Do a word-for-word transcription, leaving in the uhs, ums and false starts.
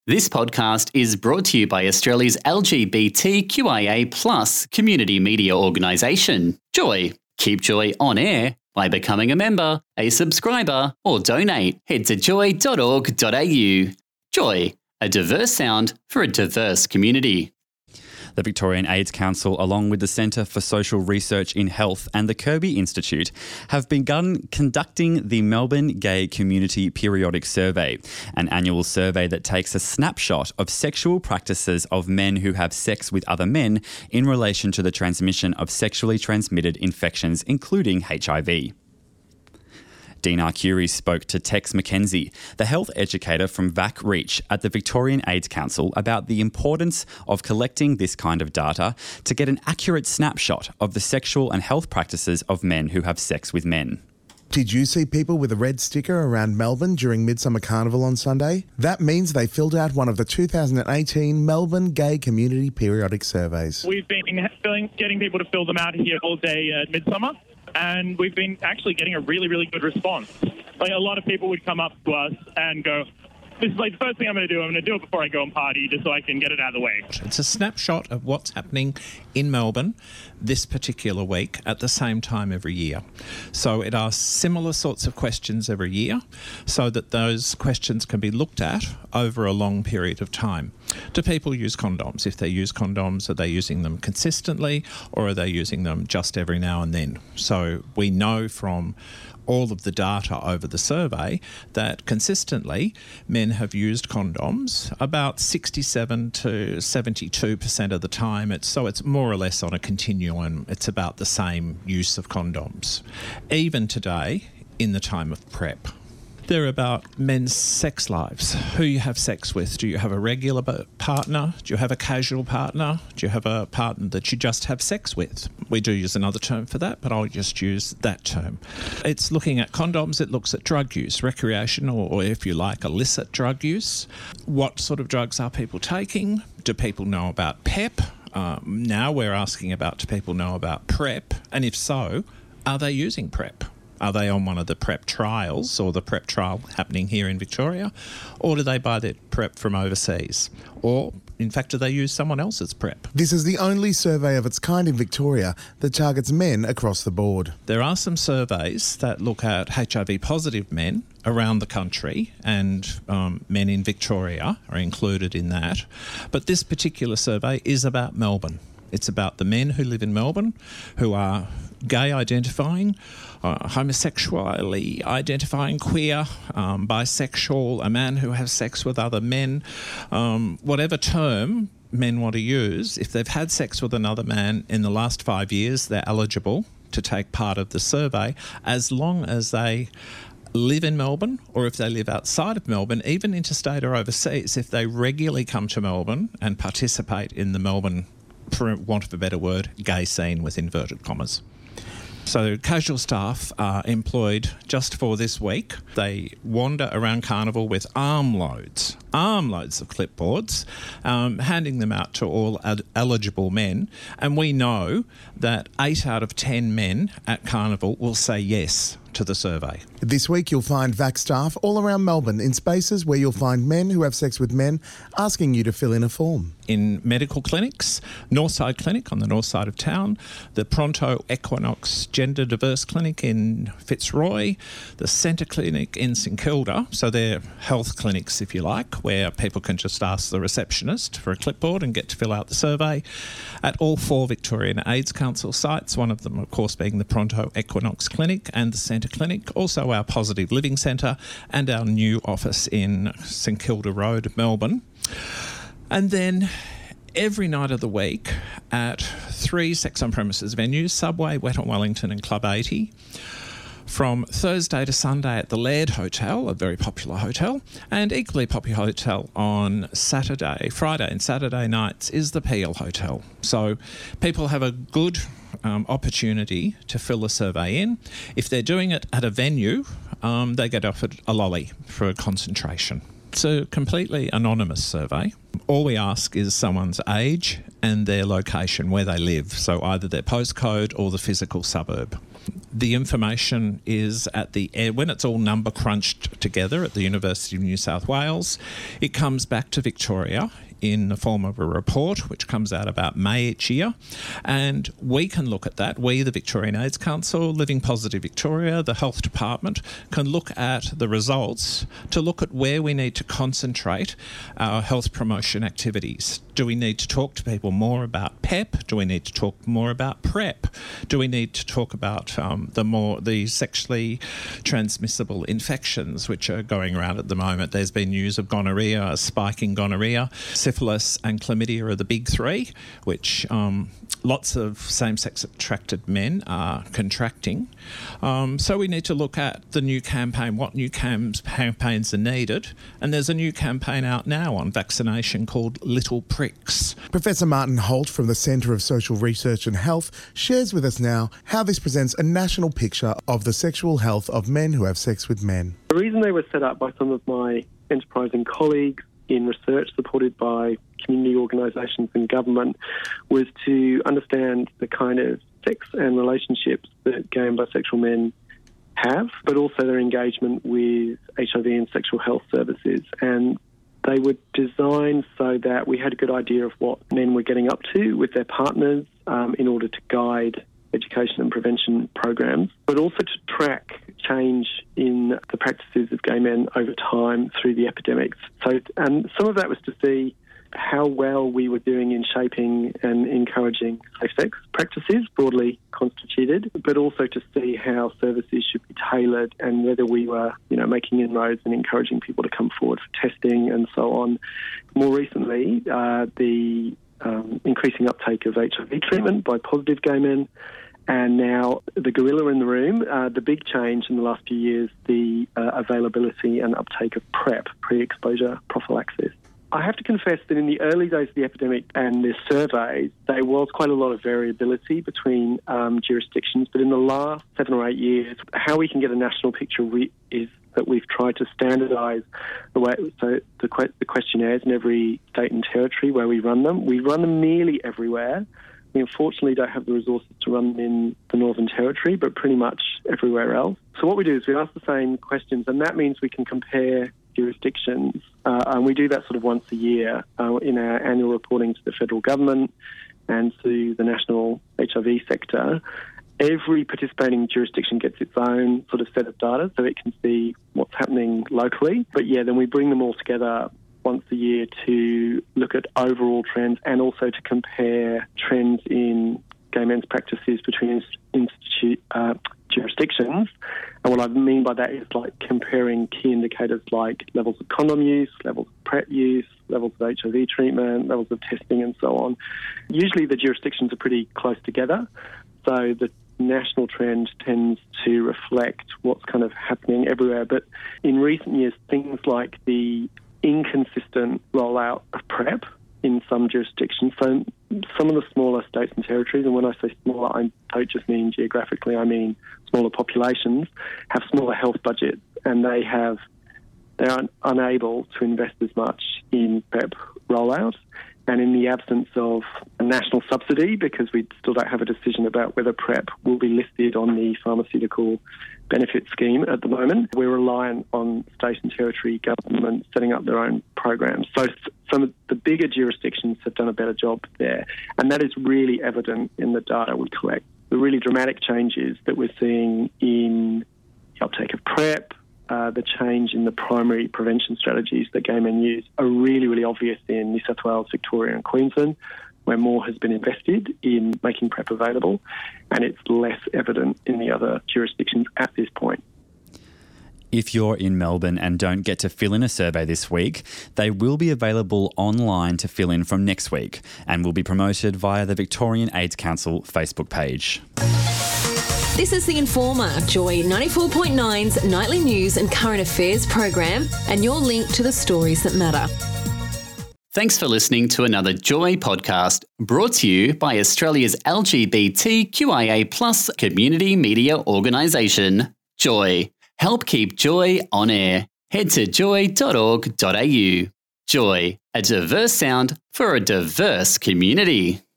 This podcast is brought to you by Australia's L G B T Q I A plus community media organisation, Joy. Keep Joy on air by becoming a member, a subscriber, or donate. Head to joy dot org dot a u. Joy, a diverse sound for a diverse community. The Victorian AIDS Council, along with the Centre for Social Research in Health and the Kirby Institute, have begun conducting the Melbourne Gay Community Periodic Survey, an annual survey that takes a snapshot of sexual practices of men who have sex with other men in relation to the transmission of sexually transmitted infections, including H I V. Dean Arcuri spoke to Tex McKenzie, the health educator from V A C Reach at the Victorian AIDS Council, about the importance of collecting this kind of data to get an accurate snapshot of the sexual and health practices of men who have sex with men. Did you see people with a red sticker around Melbourne during Midsummer Carnival on Sunday? That means they filled out one of the two thousand eighteen Melbourne Gay Community Periodic Surveys. We've been filling, getting people to fill them out here all day at Midsummer, and we've been actually getting a really, really good response. Like, a lot of people would come up to us and go, this is like the first thing I'm going to do. I'm going to do it before I go and party, just so I can get it out of the way. It's a snapshot of what's happening in Melbourne this particular week at the same time every year. So it asks similar sorts of questions every year so that those questions can be looked at over a long period of time. Do people use condoms? If they use condoms, are they using them consistently, or are they using them just every now and then? So we know from all of the data over the survey that consistently men have used condoms about sixty-seven to seventy-two percent of the time. It's, so it's more or less on a continuum. It's about the same use of condoms. Even today, in the time of PrEP. They're about men's sex lives, who you have sex with. Do you have a regular partner? Do you have a casual partner? Do you have a partner that you just have sex with? We do use another term for that, but I'll just use that term. It's looking at condoms. It looks at drug use, recreational, or if you like, illicit drug use. What sort of drugs are people taking? Do people know about PEP? Um, now we're asking about, do people know about PrEP? And if so, are they using PrEP? Are they on one of the PrEP trials or the PrEP trial happening here in Victoria? Or do they buy their PrEP from overseas? Or, in fact, do they use someone else's PrEP? This is the only survey of its kind in Victoria that targets men across the board. There are some surveys that look at H I V positive men around the country, and um, men in Victoria are included in that. But this particular survey is about Melbourne. It's about the men who live in Melbourne who are gay identifying, uh, homosexually identifying, queer, um, bisexual, a man who has sex with other men, um, whatever term men want to use. If they've had sex with another man in the last five years, they're eligible to take part of the survey, as long as they live in Melbourne, or if they live outside of Melbourne, even interstate or overseas, if they regularly come to Melbourne and participate in the Melbourne, for want of a better word, gay scene with inverted commas. So casual staff are employed just for this week. They wander around Carnival with armloads, armloads of clipboards, um, handing them out to all ad- eligible men. And we know that eight out of ten men at Carnival will say yes to the survey. This week you'll find V A C staff all around Melbourne in spaces where you'll find men who have sex with men asking you to fill in a form. In medical clinics, Northside Clinic on the north side of town, the Pronto Equinox Gender Diverse Clinic in Fitzroy, the Centre Clinic in St Kilda, so they're health clinics if you like, where people can just ask the receptionist for a clipboard and get to fill out the survey. At all four Victorian AIDS Council sites, one of them of course being the Pronto Equinox Clinic and the Centre Clinic, also our Positive Living Centre and our new office in St Kilda Road, Melbourne. And then every night of the week at three sex on premises venues, Subway, Wet on Wellington and Club eighty, from Thursday to Sunday at the Laird Hotel, a very popular hotel, and equally popular hotel on Saturday, Friday and Saturday nights is the Peel Hotel. So people have a good um, opportunity to fill a survey in. If they're doing it at a venue, um, they get offered a lolly for a concentration. It's a completely anonymous survey. All we ask is someone's age and their location, where they live, so either their postcode or the physical suburb. The information is at the end, when it's all number crunched together at the University of New South Wales, it comes back to Victoria in the form of a report which comes out about May each year, and we can look at that. We, the Victorian AIDS Council, Living Positive Victoria, the Health Department, can look at the results to look at where we need to concentrate our health promotion activities. Do we need to talk to people more about PEP? Do we need to talk more about PrEP? Do we need to talk about um, the more the sexually transmissible infections which are going around at the moment? There's been news of gonorrhea, a spike in gonorrhea. Syphilis and chlamydia are the big three, which um, lots of same-sex attracted men are contracting. Um, so we need to look at the new campaign, what new cam- campaigns are needed. And there's a new campaign out now on vaccination called Little Pricks. Professor Martin Holt from the Centre of Social Research and Health shares with us now how this presents a national picture of the sexual health of men who have sex with men. The reason they were set up by some of my enterprising colleagues in research supported by community organisations and government was to understand the kind of sex and relationships that gay and bisexual men have, but also their engagement with H I V and sexual health services. And they were designed so that we had a good idea of what men were getting up to with their partners um, in order to guide education and prevention programs, but also to track change in the practices of gay men over time through the epidemics. So, and some of that was to see how well we were doing in shaping and encouraging safe sex practices, broadly constituted, but also to see how services should be tailored and whether we were, you know, making inroads and encouraging people to come forward for testing and so on. More recently, uh, the um, increasing uptake of H I V treatment by positive gay men, and now the gorilla in the room, uh, the big change in the last few years, the uh, availability and uptake of PrEP, pre-exposure prophylaxis. I have to confess that in the early days of the epidemic and the surveys, there was quite a lot of variability between um, jurisdictions. But in the last seven or eight years, how we can get a national picture we, is that we've tried to standardise the way so the, que- the questionnaires in every state and territory where we run them. We run them nearly everywhere. We unfortunately don't have the resources to run them in the Northern Territory, but pretty much everywhere else. So what we do is we ask the same questions, and that means we can compare jurisdictions, uh, and we do that sort of once a year uh, in our annual reporting to the federal government and to the national H I V sector. Every participating jurisdiction gets its own sort of set of data, so it can see what's happening locally. But yeah, then we bring them all together once a year to look at overall trends and also to compare trends in gay men's practices between institute uh, jurisdictions. And what I mean by that is like comparing key indicators like levels of condom use, levels of PrEP use, levels of H I V treatment, levels of testing and so on. Usually the jurisdictions are pretty close together, so the national trend tends to reflect what's kind of happening everywhere. But in recent years, things like the inconsistent rollout of PrEP in some jurisdictions. So some of the smaller states and territories, and when I say smaller, I don't just mean geographically, I mean smaller populations, have smaller health budgets, and they have they're un- unable to invest as much in PrEP rollout. And in the absence of a national subsidy, because we still don't have a decision about whether PrEP will be listed on the pharmaceutical benefit scheme at the moment, we're reliant on state and territory government setting up their own programs. So some of the bigger jurisdictions have done a better job there. And that is really evident in the data we collect. The really dramatic changes that we're seeing in the uptake of PrEP, Uh, the change in the primary prevention strategies that gay men use are really, really obvious in New South Wales, Victoria and Queensland, where more has been invested in making PrEP available, and it's less evident in the other jurisdictions at this point. If you're in Melbourne and don't get to fill in a survey this week, they will be available online to fill in from next week and will be promoted via the Victorian AIDS Council Facebook page. This is The Informer, Joy ninety-four point nine's nightly news and current affairs program, and your link to the stories that matter. Thanks for listening to another Joy podcast brought to you by Australia's L G B T Q I A plus community media organisation, Joy. Help keep Joy on air. Head to joy dot org dot a u. Joy, a diverse sound for a diverse community.